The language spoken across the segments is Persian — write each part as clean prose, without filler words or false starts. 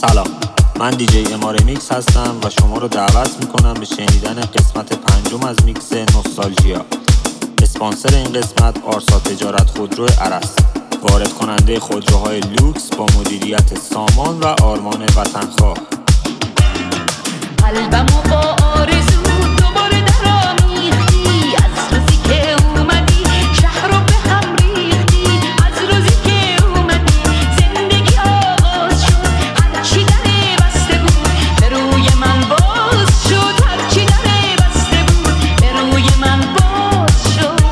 سلام، من دیجی امار میکس هستم و شما رو دعوت میکنم به شنیدن قسمت 5 از میکس نوستالژیا. اسپانسر این قسمت آرسا تجارت خودرو ارس، وارد کننده خودروهای لوکس با مدیریت سامان و آرمان وطنخواه. قلبمو با آرزو دوباره درآمیختی، از روزی که اومدی شهر رو به هم ریختی، از روزی که اومدی زندگی آغاز شد، هرچی دره بسته بود به روی من باز شد، هرچی دره بسته بود به روی من باز شد.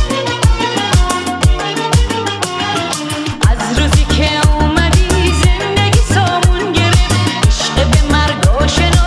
از روزی که اومدی زندگی سامون گرفت، عشق به مرگ آشنا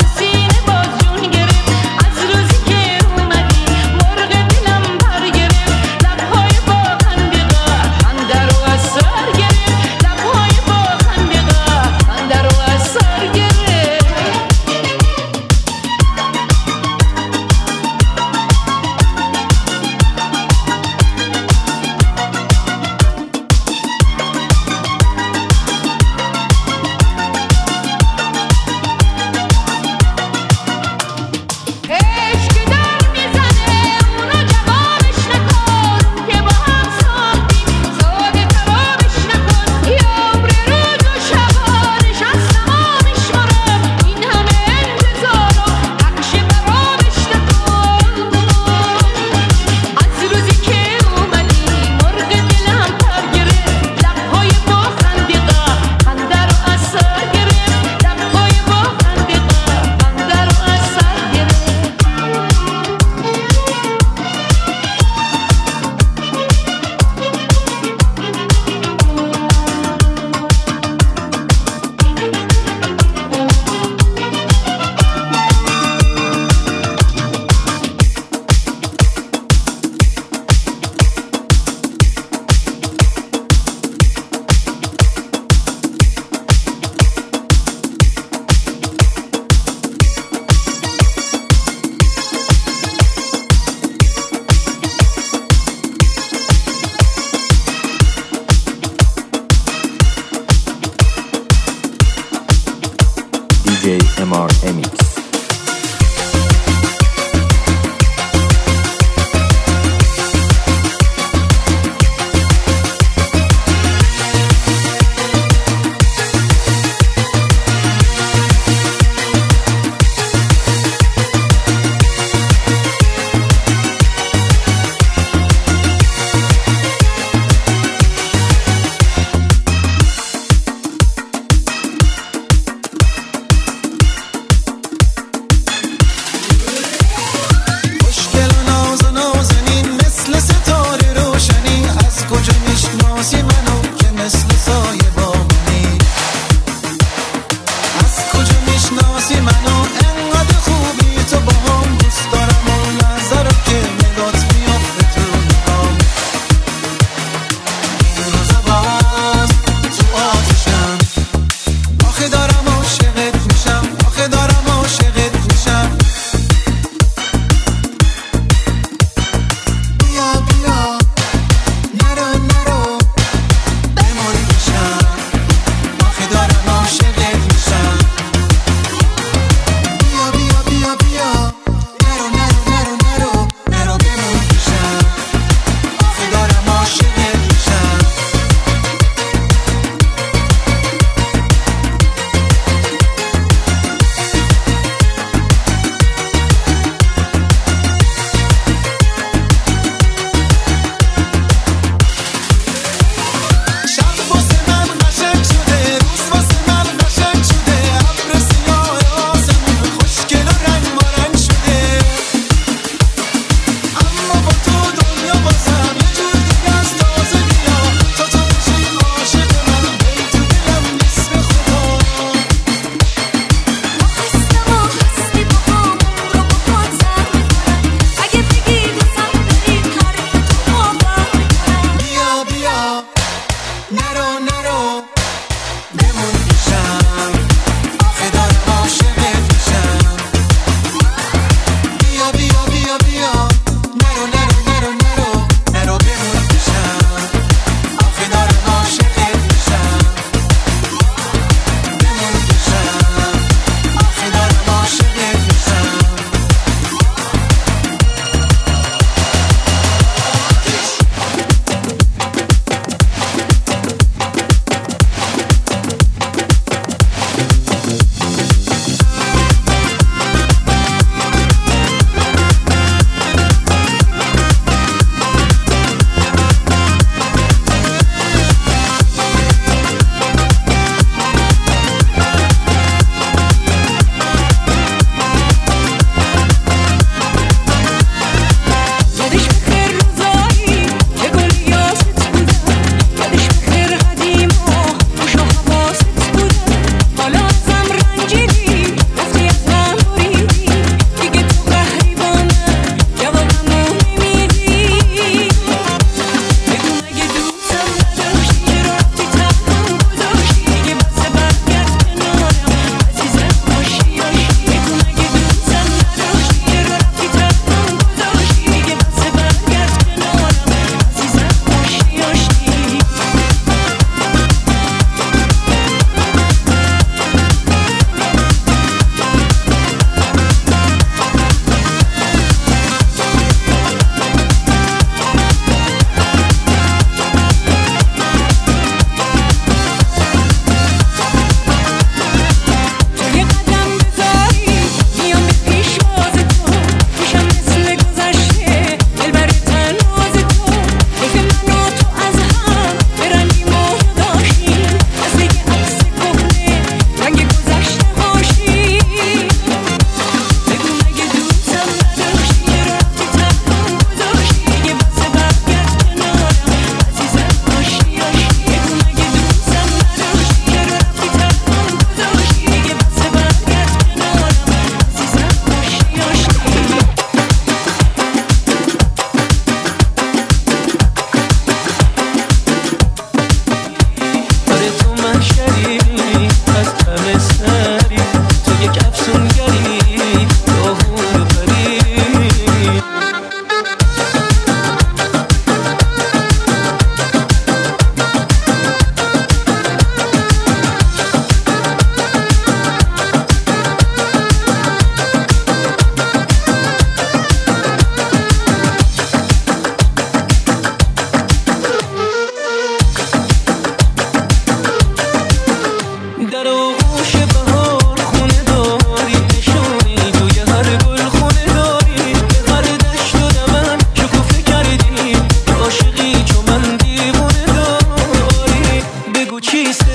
DJ MR MX.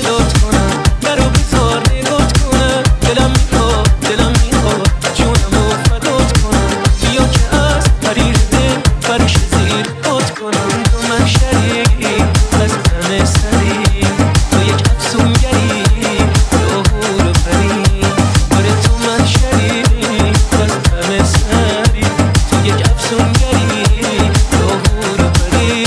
صدات کنم درو بذار نگات کنم دلم میخواد جونمو فدات کنم بیا که از حریر دل فرش زیر باد کنم تو من شریک از همه سری تو یک افسونگری تو هور و پری آره تو من شریک از همه سری تو یک افسونگری تو هور و پری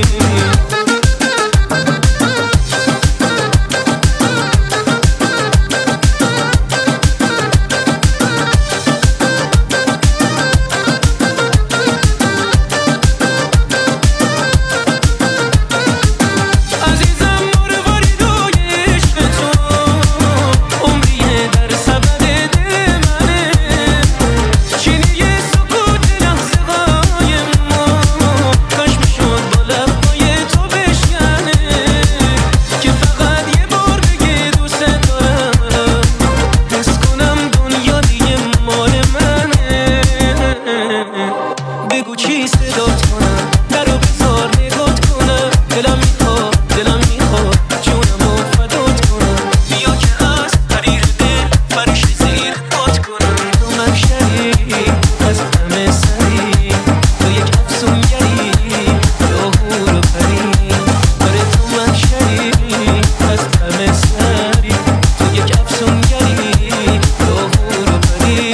بگو چی صدات کنم درو بذار نگات کنم دلم میخواد جونمو فدات کنم بیا که از حریر دل فرش زیر باد کنم تو من شریک از همه سری تو یک افسونگری تو هور و پری آره تو من شریک از همه سری تو یک افسونگری تو هور و پری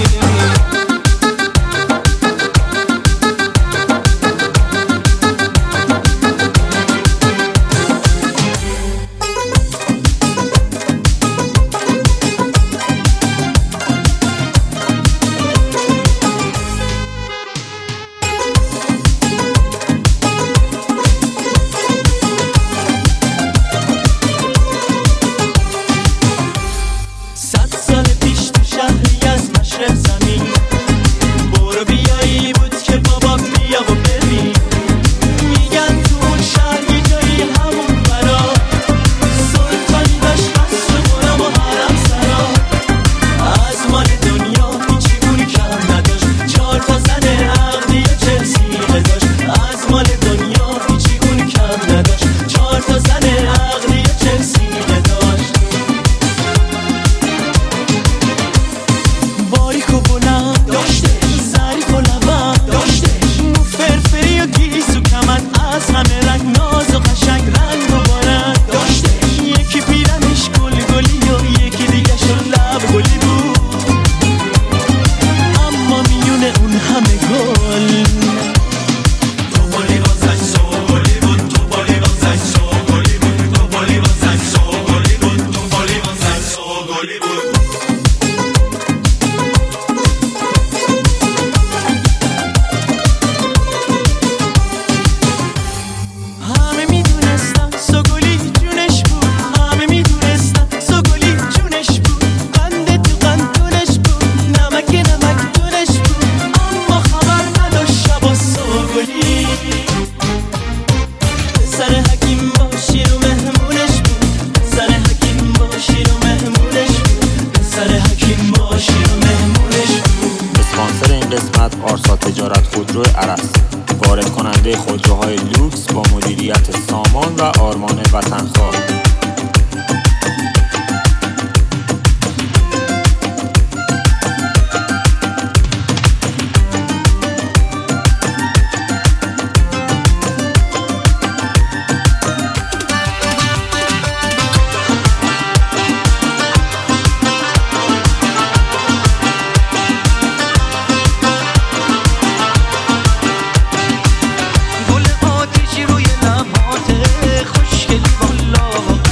اسپانسر این قسمت آرسا تجارت خودرو ارس، وارد کننده خودروهای لوکس با مدیریت سامان و آرمان وطنخواه. روی لبات خوشگلی والا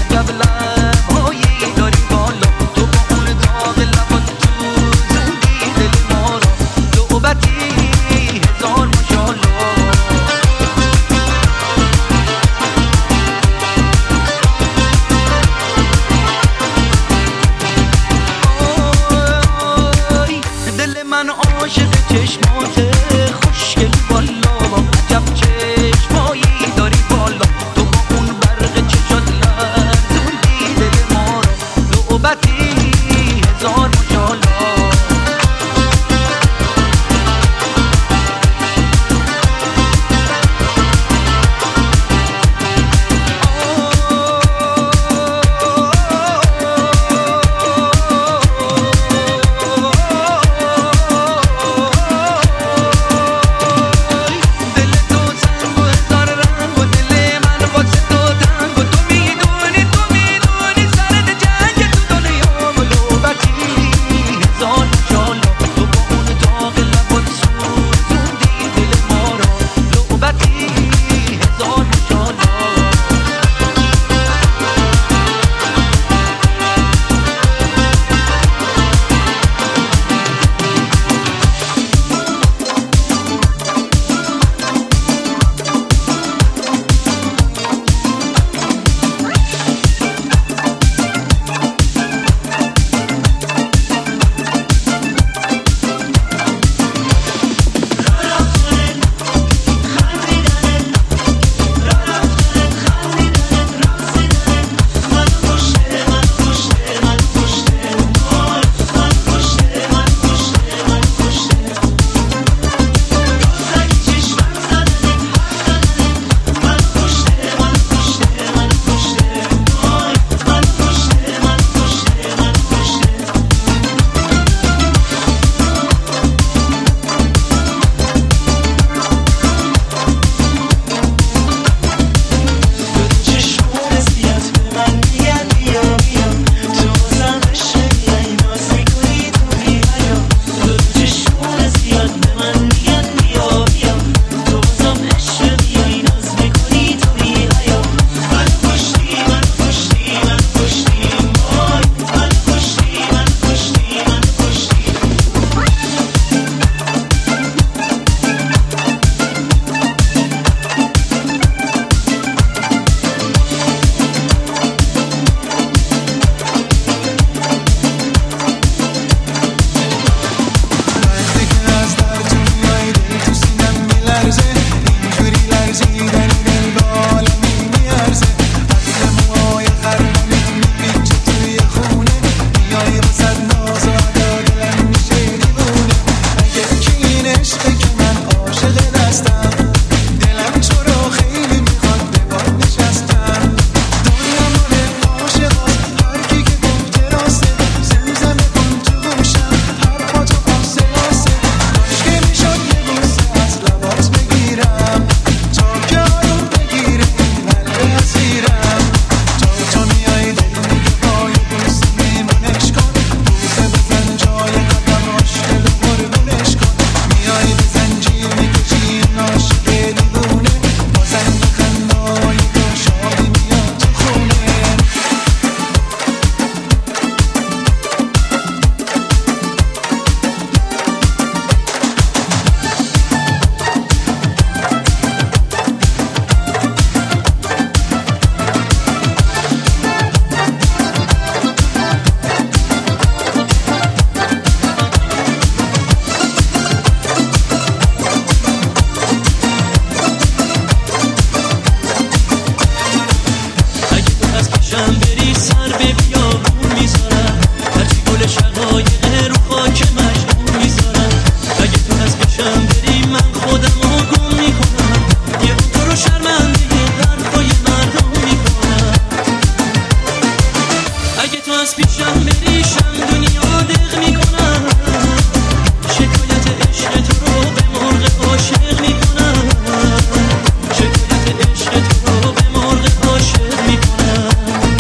تو از پیشم بریشم دنیا دق میکنم شکایت عشق تو رو به مرغ عاشق میکنم شکایت عشق تو رو به مرغ عاشق میکنم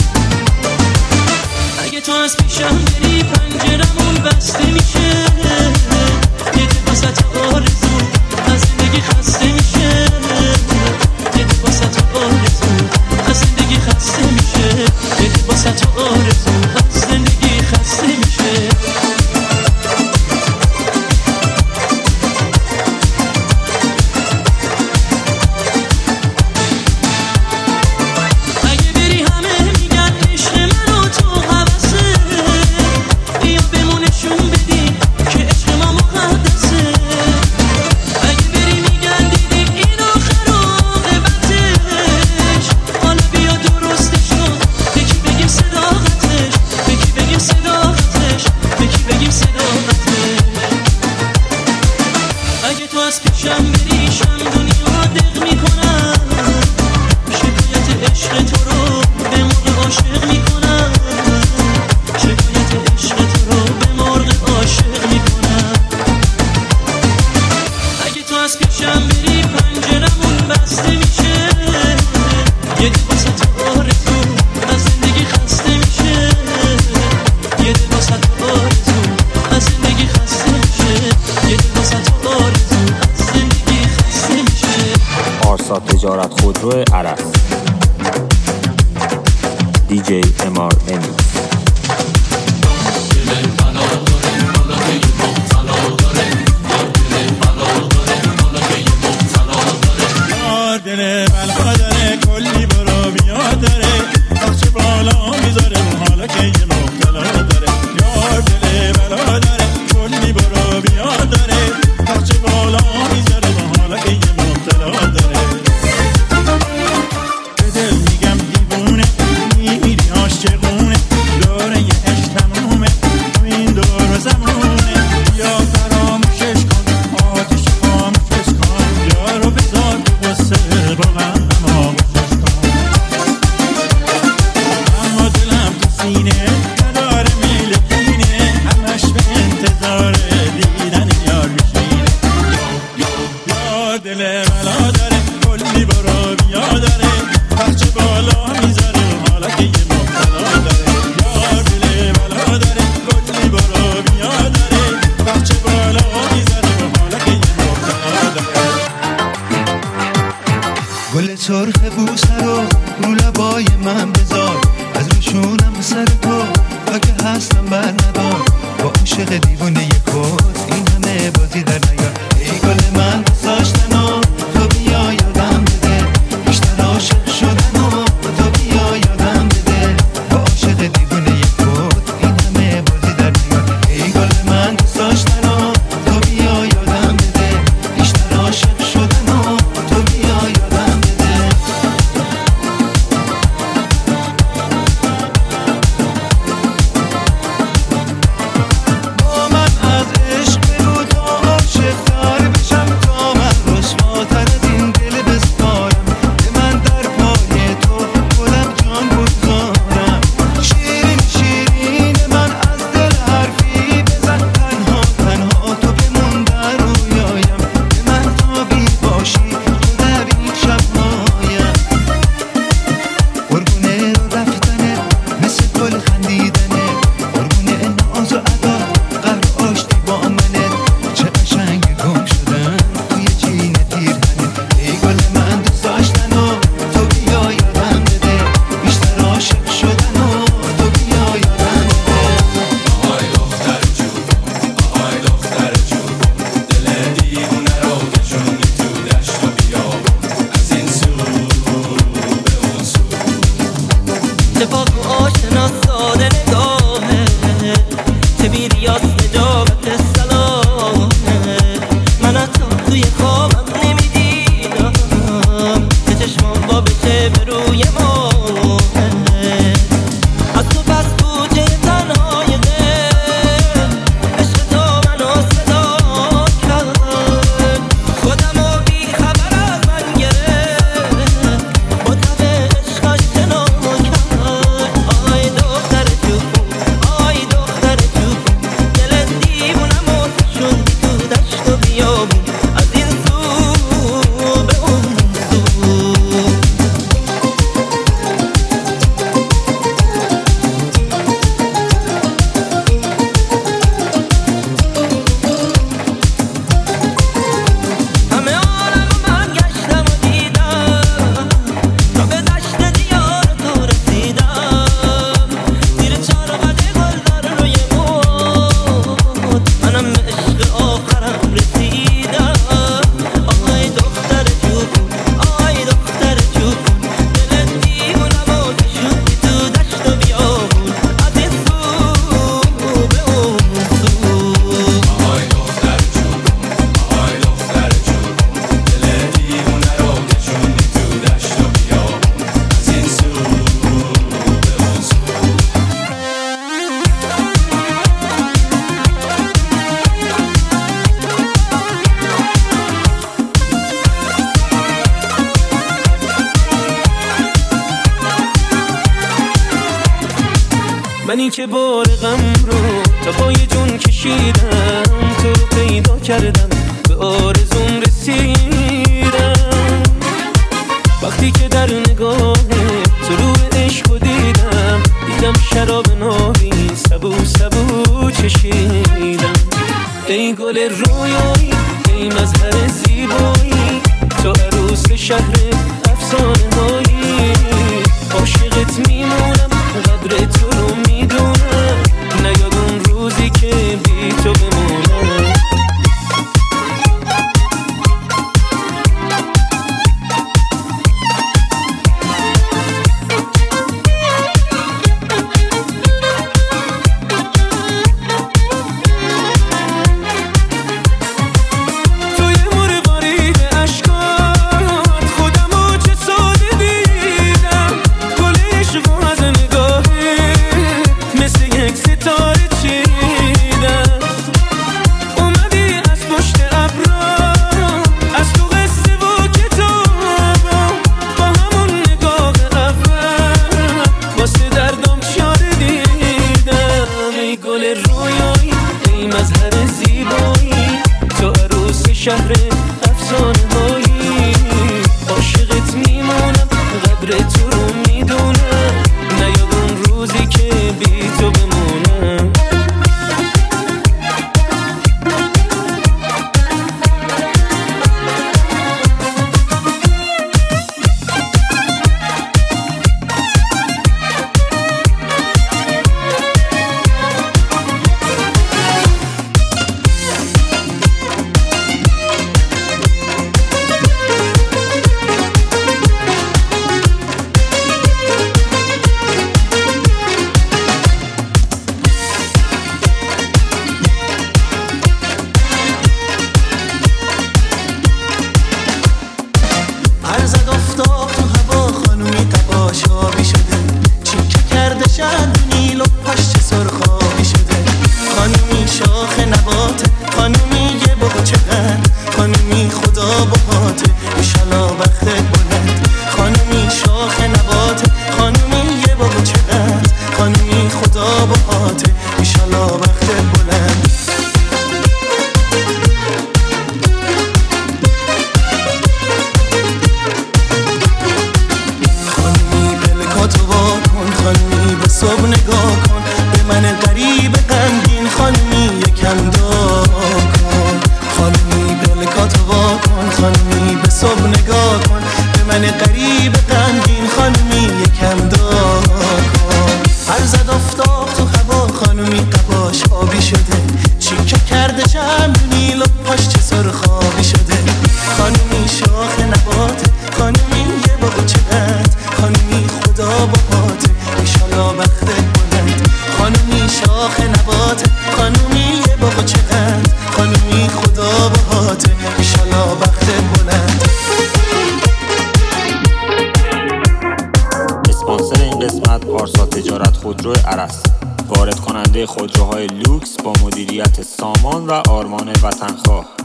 اگه تو از پیشم بری پنجرمون بسته میشه یه واسط آرزو از زندگی خسته میشه یه واسط آرزو از زندگی خسته میشه یه واسط آرزو از زندگی خسته میشه اگه بری همه میگن عشق منو تو حوثه بیا بمونشون بدی که عشق ما مقدسه اگه بری میگن دیدی این آخر عاقبتش حالا بیا درستش کن یکی بگیم صداقتش یکی بگیم صداقتش یکی بگیم صداقتش اگه تو از پیشم بریشم دنیا دق میکنم شکایت عشق تو رو به مرغ عاشق میکنم شکایت عشق تو رو به مرغ عاشق میکنم اگه تو از پیشم بری پنجرمون بسته میشه یه واسط آرزو از زندگی خسته میشه یه واسط آرزو از زندگی خسته میشه یه واسط آرزو از زندگی خسته میشه آرسا تجارت خودرو عرس DJ MR Remix دل بلا داره کلی برو بیا داره بخش بالا میذاره حالا که یه مبتلا داره یار دل بلا داره کلی برو بیا داره بخش بالا میذاره حالا که یه مبتلا داره به دل میگم دیوونه میری عاشقونه دوره یه عشق تمومه تو این دور و زمونه یا فراموشش کن آتیش خاموشش کن یارو بذار تو قصه اما دلم تو سینه نداره میلکینه همش به انتظار دیدن یار میشینه یار دل بلا داره کلی برو بیا داره بخش بالا میذاره حالا که یه مبتلا داره یار دل بلا داره کلی برو بیا داره بخش بالا میذاره حالا که یه مبتلا داره گل سرخ بوسه رو رو لبای من بذار از روشونم سر تو تا که هستم بر ندار با عشق دیوونه کد این همه بازی در نیار ای گل من داشتن و تو بیا یادم بده بیشتر عاشق شدن و تو بیا یادم بده با عشق دیوونه کد این همه بازی در نیار ای گل من داشتن و تو بیا یادم بده بیشتر عاشق شدن و تو بیا یادم بده با من از عشق بگو تا عاشق منی که بار غم رو تا پای جون کشیدم، تو رو پیدا کردم به آرزوم رسیدم. وقتی که در نگاه تو رو عشق دیدم، دیدم شراب نابی سبو سبو چشیدم. ای گل رویایی، ای مظهر زیبایی، تو عروس شهر افسانه هایی. عاشقت میمونم، قدر تو رو میدونم، نیاد اون روزی که بی تو بمونم. شهر افسانه هایی، عاشقت میمونم، قدر تو رو میدونم، نیاد اون روزی که بی تو بمونم. اسپانسر این قسمت پارسا تجارت خودرو ارس، وارد کننده خودروهای لوکس با مدیریت سامان و آرمان وطنخواه.